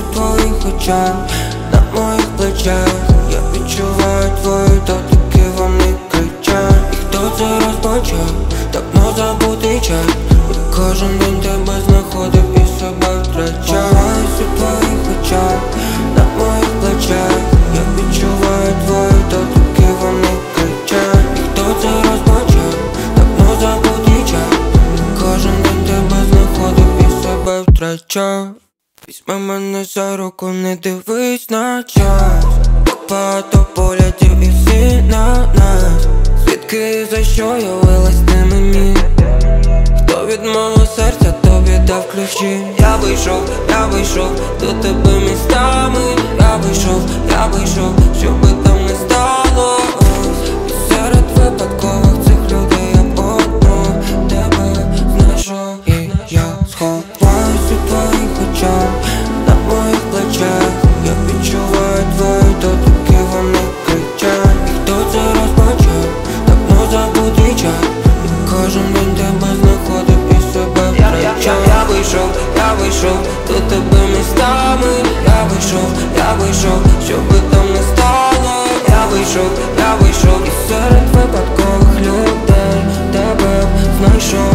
у твоїх очах, на моїх плечах. Я відчуваю твої дотики, вони кричать. І хто це розпочав? Давно забутий час. Я кожен день тебе знаходив і себе втрачав. Ховаюсь у твоїх очах, на моїх плечах. Я відчуваю твої дотики, вони кричать. І хто це розпочав? Давно забутий час. Я кожен день тебе знаходив і себе втрачав. Візьми мене за руку, не дивись на час. Багато поглядів і всі на нас. Звідки і за що явилась ти мені? Хто від мого серця тобі дав ключі? Я вийшов до тебе містами. Я вийшов, щоби там не стало. І серед випадкових цих людей я одну тебе знайшов. І я сховаюсь у твоїх очах, на моїх плечах. Я відчуваю твої дотики, вони кричать. І хто це розпочав? Давно забутий час. Я кожен день тебе знаходив і себе втрачав. Я вийшов до тебе містами. Я вийшов, щоби там не стало. Я вийшов, і серед випадкових людей тебе знайшов.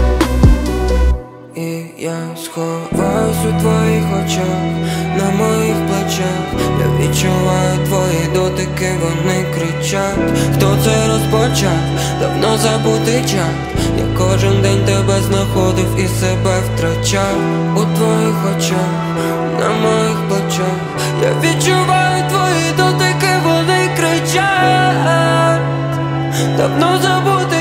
І я сховаюсь у твоїх очах, на моїх плечах. Я відчуваю твої дотики, вони кричать. Хто це розпочав? Давно забутий час. Я кожен день тебе знаходив і себе втрачав. У твоїх очах, на моїх плечах. Я відчуваю твої дотики, вони кричать. Давно забутий